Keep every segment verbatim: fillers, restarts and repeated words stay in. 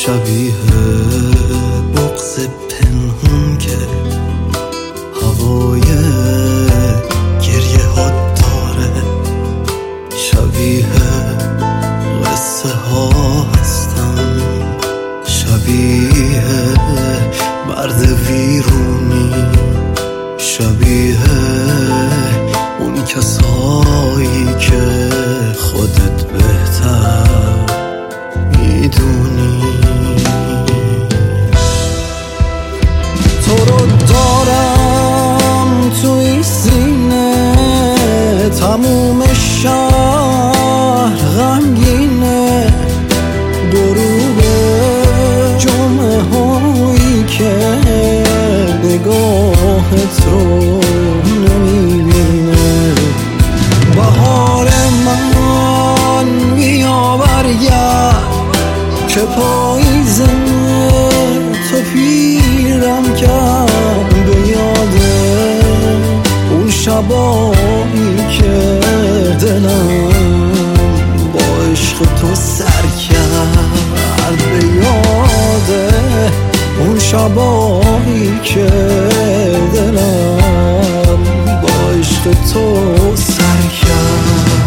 شبیه بغض پنهون که هوای گریه ها داره، شبیه قصه ها هستم، شبیه مرد ویرونی، شبیه اون کسایی که خودت بهتر میدونی. تو رو دارم توی سینه، تموم شهر غمگینه، غروب جمعه هایی که نگاهت رو نمیبینه. بهار من بیا برگرد که پاییز تو پیرم کرد، به یاده اون شبایی که دلم با عشق تو سر کرد، به یاده اون شبایی که دلم با عشق تو سر کرد.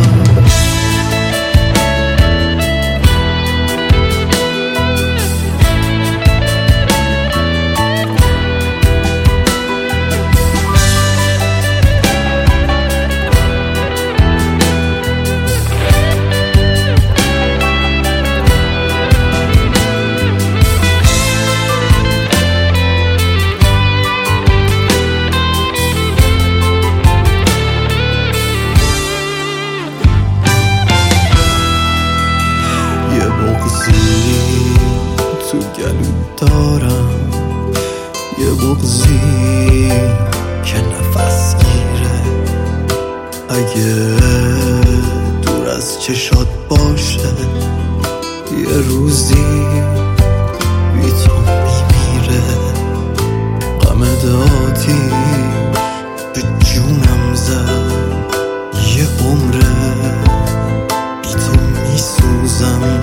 بغضی تو گلو دارم، یه بغضی که نفس گیره، اگه دور از چشات باشه یه روزی بی تو میمیره. غم دادی به جونم زد، یه عمره بی تو میسوزم،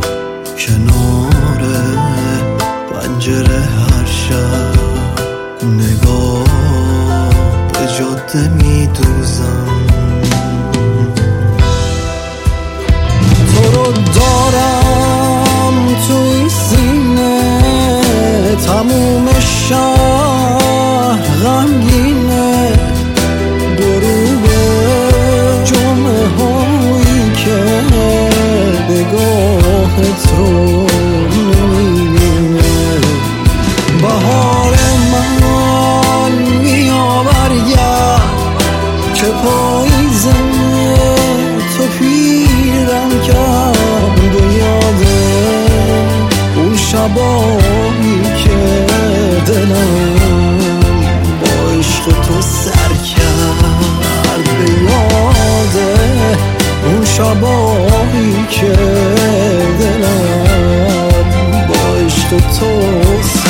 کنار پنجره هر شب نگاه به جاده میدوزم. تو رو دارم توی سینه، تموم شهر غمگینه، غروب جمعه هایی که نگاهت رو نمیبینه. بهار من بیا برگرد که پاییز تو پیرم کرد، به یاده اون شبایی که دلم با عشق تو سر کرد، به یاده اون شبایی که دلم با عشق تو